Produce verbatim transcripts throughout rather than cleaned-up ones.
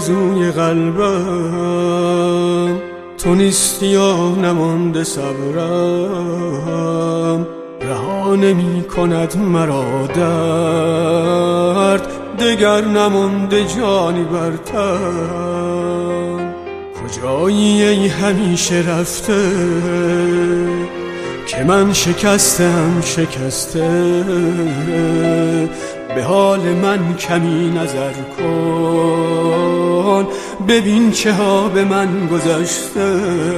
آرزوی قلبم، تو نیستی و نمانده صبرم، رها نمی کند مرا درد، دگر نمانده جانی بر تن. کجایی ای همیشه رفته که من شکستم شکسته، به حال من کمی نظر کن، ببین چه ها به من گذشته.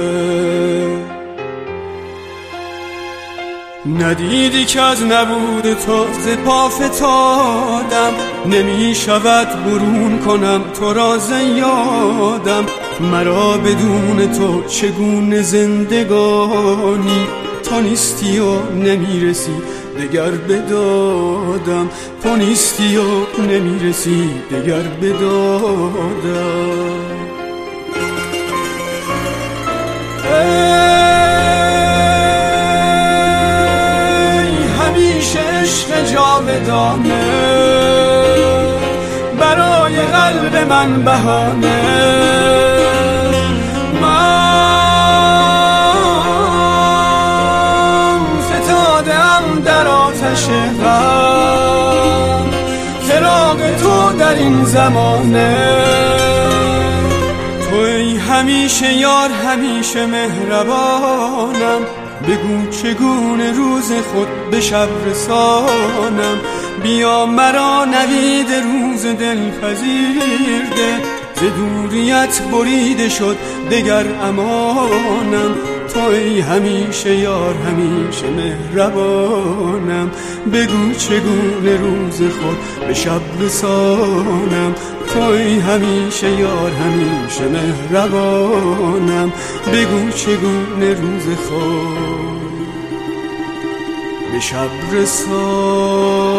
ندیدی که از نبود تو ز پا فتادم، نمی شود برون کنم تو را ز یادم. مرا بدون تو چگونه زندگانی، تو نیستی و نمی رسی دگر بدادم، تو نیستی و نمی رسی دگر بدادم. عشق جاودانه برای قلب من بهانه، من فتادم در آتش غم، فراق تو در این زمانه. تو ای همیشه یار همیشه مهربانم، بگو چگونه روز خود به شب رسانم. بیا مرا نوید روز دل پذیرده، ز دوریت بریده شد دگر امانم. تو ای همیشه یار همیشه مهربانم، بگو چگونه روز خود به شب رسانم. تو ای همیشه یار همیشه مهربانم، بگو چگونه روز خود به شب رسانم.